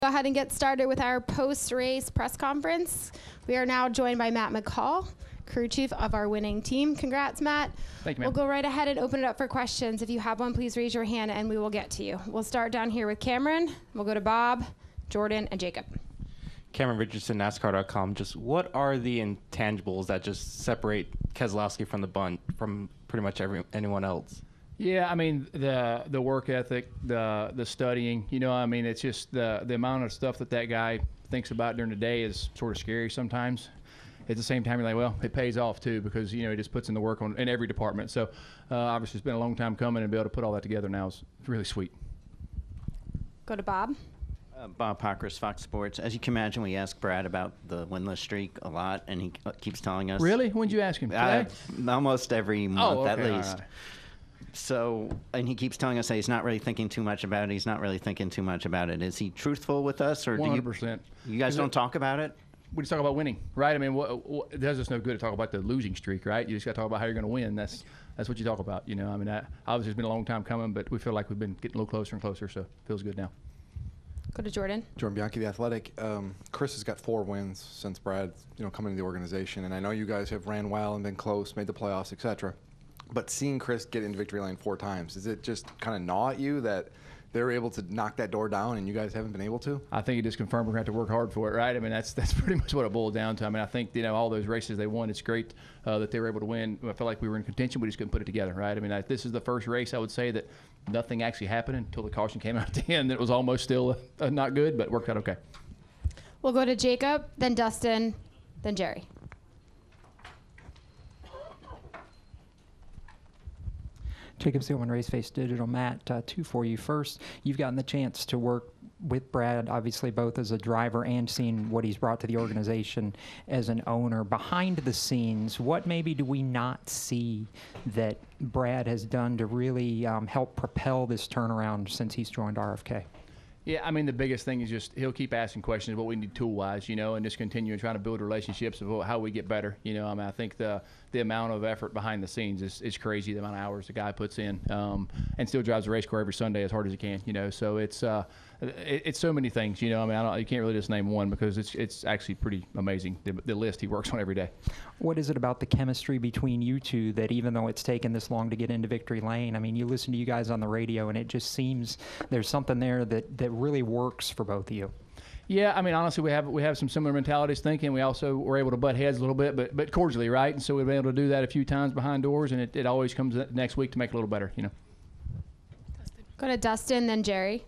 Go ahead and get started with our post-race press conference. We are now joined by Matt McCall, crew chief of our winning team. Congrats, Matt. Thank you, ma'am. We'll go right ahead and open it up for questions. If you have one, please raise your hand and we will get to you. We'll start down here with Cameron. We'll go to Bob, Jordan, and Jacob. Cameron Richardson, NASCAR.com. Just what are the intangibles that just separate Keselowski from the bunt from pretty much anyone else? Yeah, I mean the work ethic, the studying. You know, I mean it's just the amount of stuff that guy thinks about during the day is sort of scary sometimes. At the same time, you're like, well, it pays off too because you know he just puts in the work in every department. So obviously it's been a long time coming, and be able to put all that together now is really sweet. Go to Bob. Bob Pockris, Fox Sports. As you can imagine, we ask Brad about the winless streak a lot, and he keeps telling us. Really? When'd you ask him? Almost every month, okay, at least. all right. So, and he keeps telling us that he's not really thinking too much about it. He's not really thinking too much about it. Is he truthful with us, or 100%. You guys don't talk about it? We just talk about winning, right? I mean, it does us no good to talk about the losing streak, right? You just got to talk about how you're going to win. That's what you talk about, you know. I mean, obviously it's been a long time coming, but we feel like we've been getting a little closer and closer, so it feels good now. Go to Jordan. Jordan Bianchi, The Athletic. Chris has got 4 wins since Brad, coming into the organization, and I know you guys have ran well and been close, made the playoffs, etc. But seeing Chris get into victory lane 4 times, does it just kind of gnaw at you that they're able to knock that door down and you guys haven't been able to? I think it just confirmed we're going to have to work hard for it, right? I mean, that's pretty much what it boiled down to. I mean, I think, all those races they won, it's great that they were able to win. I felt like we were in contention. We just couldn't put it together, right? I mean, this is the first race I would say that nothing actually happened until the caution came out at the end. It was almost still not good, but it worked out okay. We'll go to Jacob, then Dustin, then Jerry. Jacob Seelman, Raceface Digital. Matt, 2 for you. First, you've gotten the chance to work with Brad, obviously both as a driver and seeing what he's brought to the organization as an owner. Behind the scenes, what maybe do we not see that Brad has done to really help propel this turnaround since he's joined RFK? Yeah, I mean, the biggest thing is just he'll keep asking questions what we need tool-wise, and just continue trying to build relationships of how we get better. I mean, I think the amount of effort behind the sines is crazy, the amount of hours the guy puts in, and still drives a race car every Sunday as hard as he can, so it's so many things, I mean, you can't really just name one because it's actually pretty amazing, the list he works on every day. What is it about the chemistry between you two that even though it's taken this long to get into victory lane, I mean, you listen to you guys on the radio and it just seems there's something there that really works for both of you? Yeah, I mean, honestly, we have some similar mentalities thinking. We also were able to butt heads a little bit, but cordially, right? And so we've been able to do that a few times behind doors, and it always comes next week to make it a little better, Go to Dustin, then Jerry.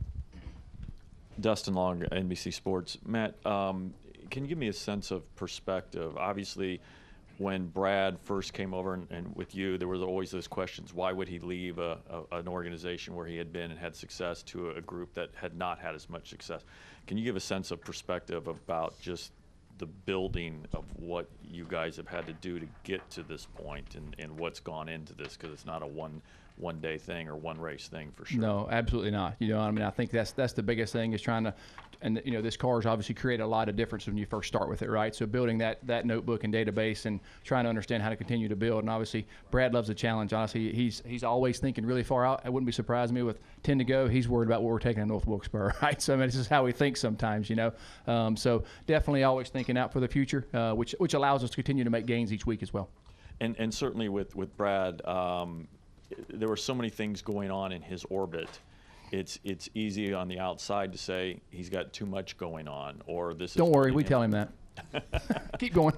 Dustin Long, NBC Sports. Matt, can you give me a sense of perspective? Obviously, when Brad first came over and with you, there was always those questions. Why would he leave an organization where he had been and had success to a group that had not had as much success? Can you give a sense of perspective about just the building of what you guys have had to do to get to this point and what's gone into this? Because it's not a one day thing or one race thing for sure. No, absolutely not. I mean, I think that's the biggest thing is trying to, and this car's obviously created a lot of difference when you first start with it, right? So building that notebook and database and trying to understand how to continue to build. And obviously, Brad loves a challenge. Honestly, he's always thinking really far out. It wouldn't be surprising me with 10 to go. He's worried about what we're taking in North Wilkesboro, right? So I mean, this is how we think sometimes, So definitely always thinking out for the future, which allows us to continue to make gains each week as well. And certainly with Brad, there were so many things going on in his orbit. It's easy on the outside to say he's got too much going on, or this. Don't worry, we tell him that. Keep going.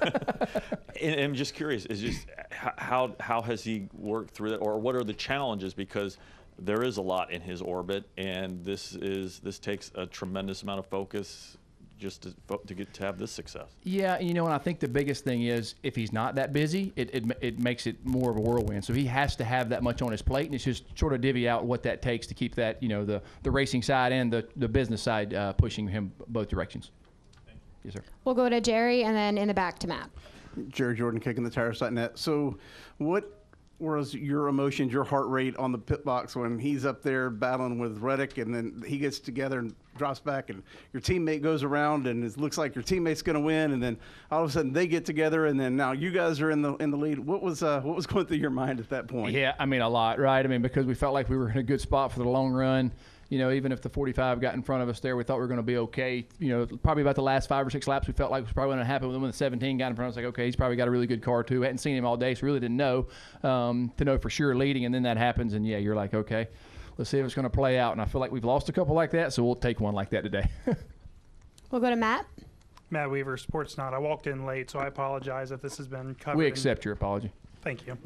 And I'm just curious, is just how has he worked through that, or what are the challenges? Because there is a lot in his orbit, and this takes a tremendous amount of focus just to have this success. Yeah, and I think the biggest thing is if he's not that busy, it makes it more of a whirlwind. So he has to have that much on his plate, and it's just sort of divvy out what that takes to keep that, the racing side and the business side pushing him both directions. Yes, sir. We'll go to Jerry, and then in the back to Matt. Jerry Jordan, Kicking the Tires.net. So what was your emotions, your heart rate on the pit box when he's up there battling with Reddick, and then he gets together and drops back, and your teammate goes around, and it looks like your teammate's going to win, and then all of a sudden they get together, and then now you guys are in the lead. What was going through your mind at that point? Yeah, I mean, a lot, right? I mean, because we felt like we were in a good spot for the long run. You know, even if the 45 got in front of us there, we thought we were going to be okay. You know, probably about the last 5 or 6 laps, we felt like it was probably going to happen. When the 17 got in front of us, like, okay, he's probably got a really good car too. Hadn't seen him all day, so really didn't know to know for sure leading. And then that happens, and yeah, you're like, okay, let's see if it's going to play out. And I feel like we've lost a couple like that, so we'll take one like that today. We'll go to Matt. Matt Weaver, Sportsnaut. I walked in late, so I apologize if this has been covered. We accept your apology. Thank you.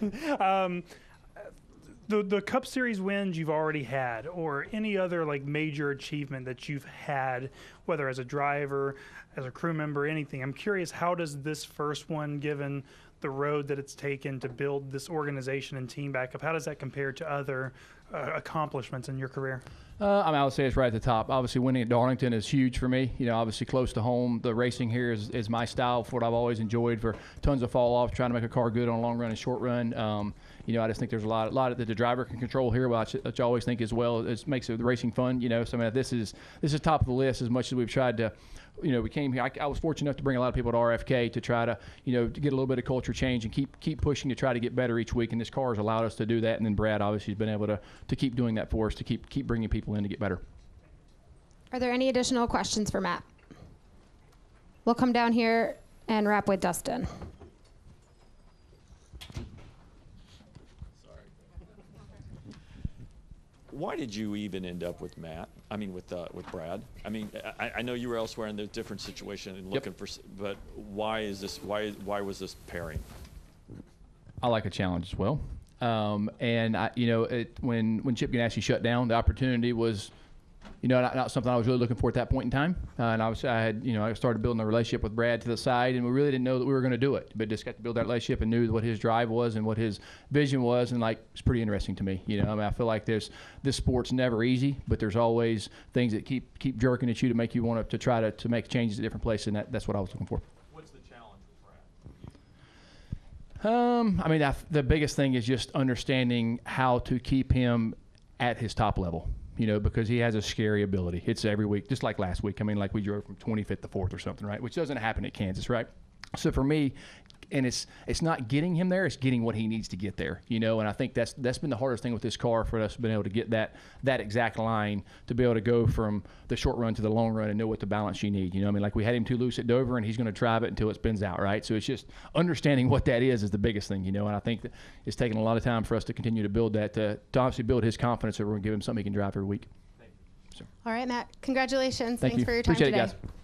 The Cup Series wins you've already had, or any other like major achievement that you've had, whether as a driver, as a crew member, anything. I'm curious, how does this first one, given the road that it's taken to build this organization and team back up, how does that compare to other accomplishments in your career? I would say it's right at the top. Obviously, winning at Darlington is huge for me. You know, obviously close to home. The racing here is my style, for what I've always enjoyed, for tons of fall off, trying to make a car good on a long run and short run. You know, I just think there's a lot that the driver can control here, which I always think as well. It makes the racing fun. You know, so I mean, this is top of the list as much as we've tried to. You know, we came here. I was fortunate enough to bring a lot of people to RFK to try to, you know, to get a little bit of culture change and keep pushing to try to get better each week. And this car has allowed us to do that. And then Brad obviously has been able to keep doing that for us, to keep bringing people in to get better. Are there any additional questions for Matt? We'll come down here and wrap with Dustin. Why did you even end up with Matt? I mean, with Brad. I mean, I know you were elsewhere in a different situation and looking for, but why is this? Why was this pairing? I like a challenge as well, and you know, when Chip Ganassi shut down, the opportunity was, you know, not something I was really looking for at that point in time. And obviously, I started building a relationship with Brad to the side, and we really didn't know that we were going to do it, but just got to build that relationship and knew what his drive was and what his vision was, and like, it's pretty interesting to me. You know, I mean, I feel like this sport's never easy, but there's always things that keep jerking at you to make you want to try to make changes at different places, and that's what I was looking for. What's the challenge with Brad? I mean, the biggest thing is just understanding how to keep him at his top level. You know, because he has a scary ability. It's every week, just like last week. I mean, like we drove from 25th to 4th or something, right? Which doesn't happen at Kansas, right? So for me, and it's not getting him there, it's getting what he needs to get there, you know. And I think that's been the hardest thing with this car for us, being able to get that exact line, to be able to go from the short run to the long run and know what the balance you need. You know, I mean, like we had him too loose at Dover, and he's going to drive it until it spins out, right? So it's just understanding what that is the biggest thing, you know. And I think that it's taken a lot of time for us to continue to build that, to obviously build his confidence that we're going to give him something he can drive every week. All right, Matt. Congratulations. Thank Thanks you. for your time Appreciate today. it, guys.